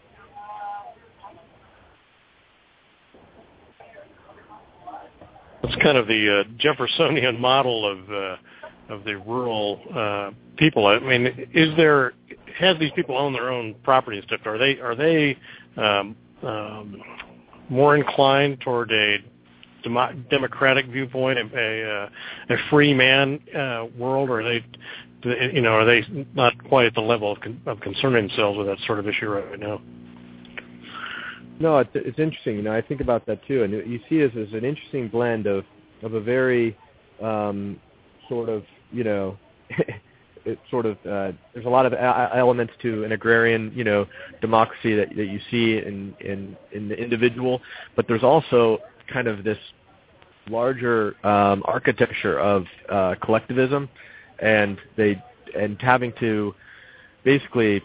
[SPEAKER 3] It's kind of the uh, Jeffersonian model of uh, of the rural uh, people. I mean, is there has these people own their own property and stuff? Are they are they um, um, more inclined toward a demo- democratic viewpoint, a a, a free man uh, world, or are they, you know, are they not quite at the level of, con- of concerning themselves with that sort of issue right now?
[SPEAKER 2] No, it's, it's interesting. You know, I think about that too, and you see this as an interesting blend of of a very um, sort of, you know, it sort of uh, there's a lot of a- elements to an agrarian, you know, democracy that that you see in in in the individual, but there's also kind of this larger um, architecture of uh, collectivism, and they and having to basically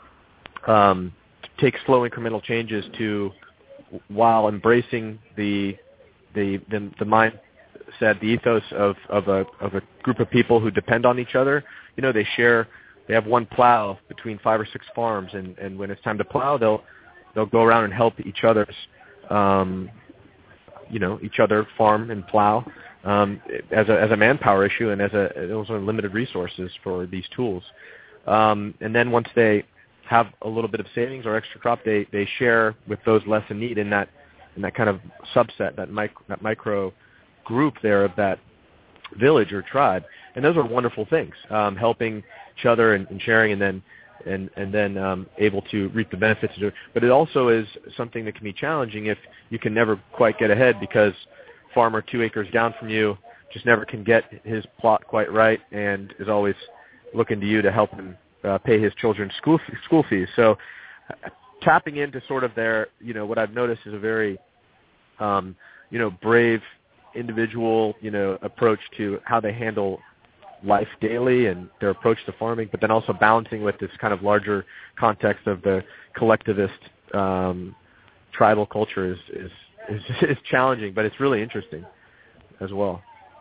[SPEAKER 2] um, take slow incremental changes to, while embracing the the the, the mindset, the ethos of, of a of a group of people who depend on each other. You know, they share, they have one plow between five or six farms, and, and when it's time to plow, they'll they'll go around and help each other's, um, you know, each other farm and plow um, as a as a manpower issue, and as a those are limited resources for these tools. Um, and then once they have a little bit of savings or extra crop, they, they share with those less in need in that in that kind of subset, that micro, that micro group there of that village or tribe. And those are wonderful things, um, helping each other and, and sharing, and then and and then um, able to reap the benefits of it. But it also is something that can be challenging if you can never quite get ahead, because farmer two acres down from you just never can get his plot quite right and is always looking to you to help him Uh, pay his children's school school fees. So uh, tapping into sort of their, you know, what I've noticed is a very, um, you know, brave individual, you know, approach to how they handle life daily and their approach to farming, but then also balancing with this kind of larger context of the collectivist um, tribal culture is, is, is, is challenging, but it's really interesting as well.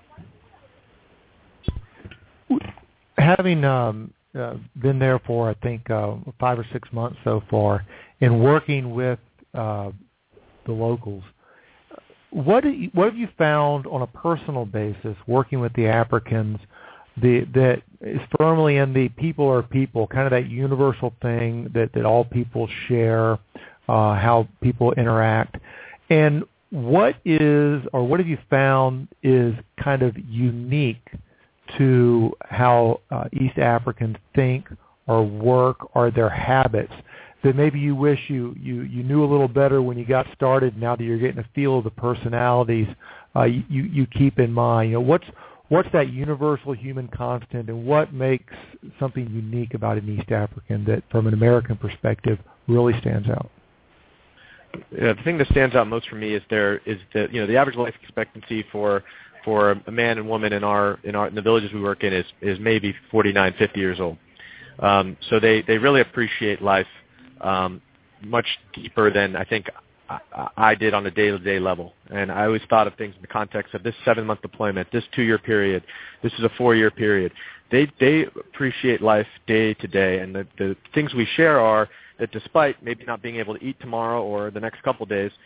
[SPEAKER 1] Having um, Uh, been there for I think uh, five or six months so far, and working with uh, the locals. What do you, what have you found on a personal basis working with the Africans the, that is firmly in the people are people, kind of that universal thing that, that all people share, uh, how people interact, and what is or what have you found is kind of unique to how uh, East Africans think or work, or their habits that maybe you wish you, you, you knew a little better when you got started. Now that you're getting a feel of the personalities, uh, you, you keep in mind. You know, what's what's that universal human constant, and what makes something unique about an East African that, from an American perspective, really stands out?
[SPEAKER 2] Yeah, the thing that stands out most for me is there is the you know the average life expectancy for for a man and woman in our in our in the villages we work in is is maybe forty-nine, fifty years old. Um, so they, they really appreciate life um, much deeper than I think I, I did on a day-to-day level. And I always thought of things in the context of this seven-month deployment, this two-year period, this is a four-year period. They they appreciate life day to day, and the, the things we share are that despite maybe not being able to eat tomorrow or the next couple of days,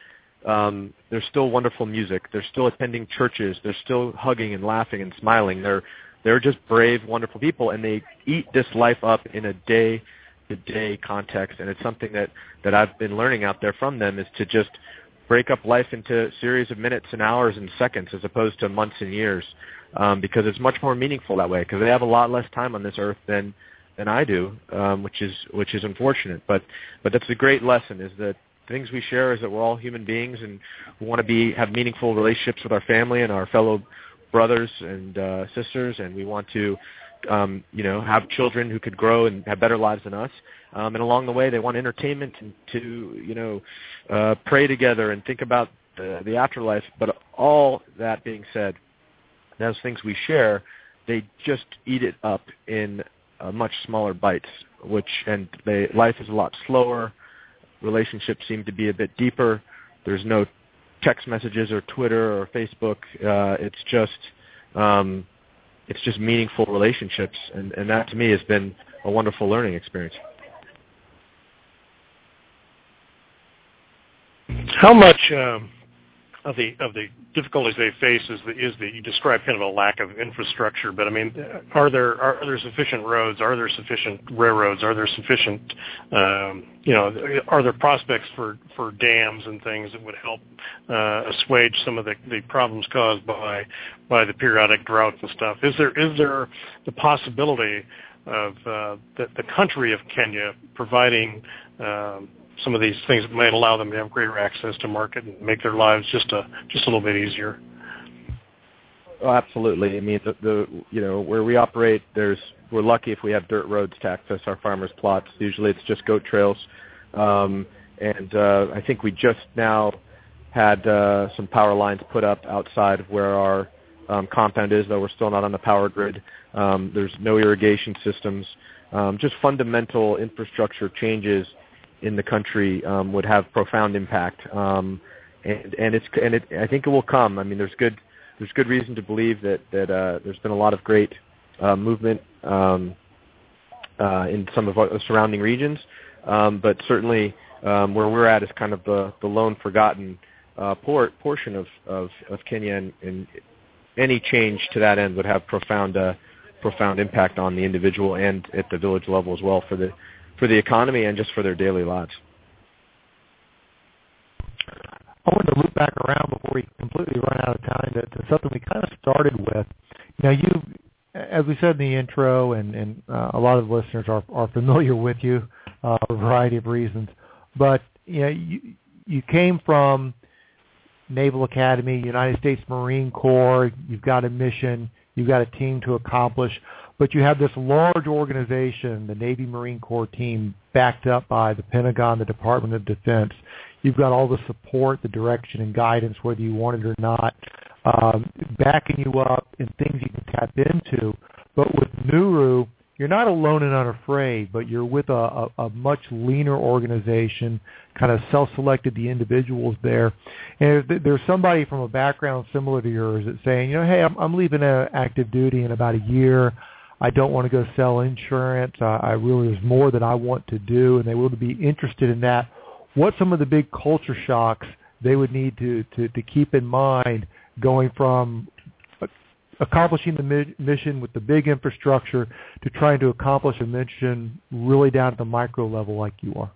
[SPEAKER 2] um, there's still wonderful music. They're still attending churches. They're still hugging and laughing and smiling. They're they're just brave, wonderful people, and they eat this life up in a day-to-day context. And it's something that, that I've been learning out there from them, is to just break up life into a series of minutes and hours and seconds as opposed to months and years, um, because it's much more meaningful that way, because they have a lot less time on this earth than than I do, um, which is which is unfortunate. But but that's a great lesson, is that things we share is that we're all human beings, and we want to be have meaningful relationships with our family and our fellow brothers and uh, sisters, and we want to um, you know have children who could grow and have better lives than us. Um, and along the way, they want entertainment and to you know uh, pray together and think about the, the afterlife. But all that being said, those things we share, they just eat it up in uh, much smaller bites, which and they, life is a lot slower. Relationships seem to be a bit deeper. There's no text messages or Twitter or Facebook. Uh, it's just um, it's just meaningful relationships, and, and that to me has been a wonderful learning experience.
[SPEAKER 3] How much um, of the of the difficulties they face is the, is that you describe kind of a lack of infrastructure? But I mean, are there are there sufficient roads? Are there sufficient railroads? Are there sufficient um, you know? Are there prospects for, for dams and things that would help uh, assuage some of the, the problems caused by by the periodic droughts and stuff? Is there is there the possibility of uh, the, the country of Kenya providing um, some of these things that might allow them to have greater access to market and make their lives just a just a little bit easier?
[SPEAKER 2] Oh, absolutely. I mean, the, the you know where we operate, there's we're lucky if we have dirt roads to access our farmers' plots. Usually, it's just goat trails, um, and uh, I think we just now had uh, some power lines put up outside of where our um, compound is, though we're still not on the power grid. Um, there's no irrigation systems. Um, just fundamental infrastructure changes in the country um, would have profound impact, um, and and it's and it, I think it will come. I mean, there's good there's good reason to believe that that uh, there's been a lot of great uh, movement um, uh, in some of the surrounding regions, um, but certainly um, where we're at is kind of the, the lone forgotten uh, port, portion of, of, of Kenya, and, and any change to that end would have profound uh, profound impact on the individual and at the village level as well for the for the economy and just for their daily lives.
[SPEAKER 1] I wanted to loop back around before we completely run out of time to, to something we kind of started with. Now, you, as we said in the intro, and, and uh, a lot of the listeners are, are familiar with you uh, for a variety of reasons, but you know, you, you came from Naval Academy, United States Marine Corps. You've got a mission. You've got a team to accomplish. But you have this large organization, the Navy Marine Corps team, backed up by the Pentagon, the Department of Defense. You've got all the support, the direction and guidance, whether you want it or not, um, backing you up in things you can tap into. But with Nuru, you're not alone and unafraid, but you're with a, a, a much leaner organization, kind of self-selected the individuals there. And if there's somebody from a background similar to yours that's saying, you know, hey, I'm, I'm leaving uh, active duty in about a year. I don't want to go sell insurance. Uh, I really, there's more that I want to do, and they would be interested in that. What some of the big culture shocks they would need to, to, to keep in mind going from accomplishing the mi- mission with the big infrastructure to trying to accomplish a mission really down at the micro level like you are?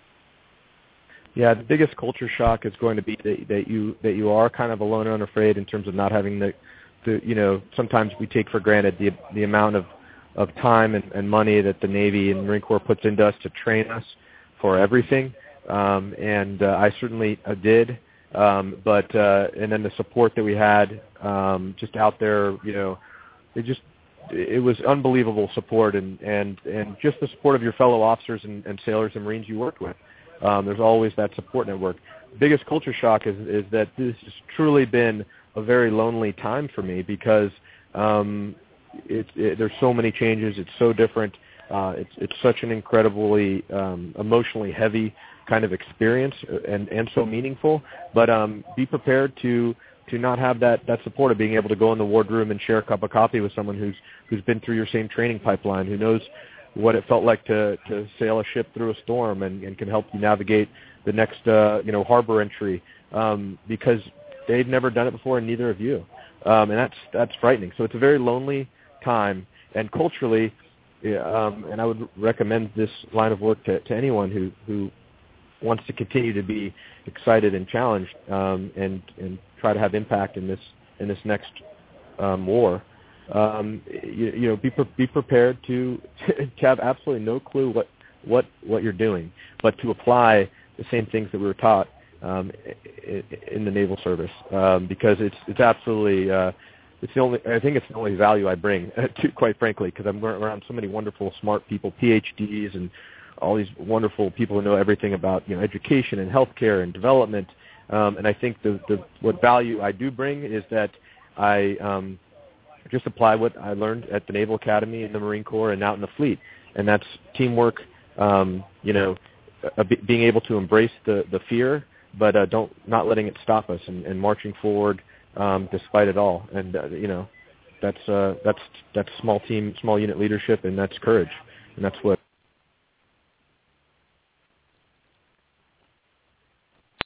[SPEAKER 2] Yeah, the biggest culture shock is going to be that, that you that you are kind of alone and unafraid in terms of not having the, the you know, sometimes we take for granted the the amount of, of time and, and money that the Navy and Marine Corps puts into us to train us for everything. Um, and uh, I certainly uh, did. Um, but uh, and then the support that we had um, just out there, you know, it just it was unbelievable support, and, and, and just the support of your fellow officers and, and sailors and Marines you worked with. Um, there's always that support network. The biggest culture shock is, is that this has truly been a very lonely time for me because um, it, it, there's so many changes. It's so different. Uh, it's, it's such an incredibly um, emotionally heavy kind of experience and, and so meaningful. But um, be prepared to to not have that, that support of being able to go in the wardroom and share a cup of coffee with someone who's who's been through your same training pipeline, who knows what it felt like to, to sail a ship through a storm and, and can help you navigate the next uh, you know harbor entry, um, because they've never done it before, and neither have you, um, and that's that's frightening. So it's a very lonely time, and culturally, um, and I would recommend this line of work to, to anyone who, who wants to continue to be excited and challenged, um, and and try to have impact in this in this next um, war. Um, you, you know, be pre- be prepared to to have absolutely no clue what, what what you're doing, but to apply the same things that we were taught um, in, in the naval service, um, because it's it's absolutely uh, it's the only I think it's the only value I bring to, quite frankly, because I'm around so many wonderful, smart people, P H Ds, and all these wonderful people who know everything about you know education and healthcare and development, um, and I think the, the what value I do bring is that I um, just apply what I learned at the Naval Academy, in the Marine Corps, and out in the fleet, and that's teamwork. Um, you know, uh, be, being able to embrace the, the fear, but uh, don't not letting it stop us, and, and marching forward um, despite it all. And uh, you know, that's uh, that's that's small team, small unit leadership, and that's courage, and that's what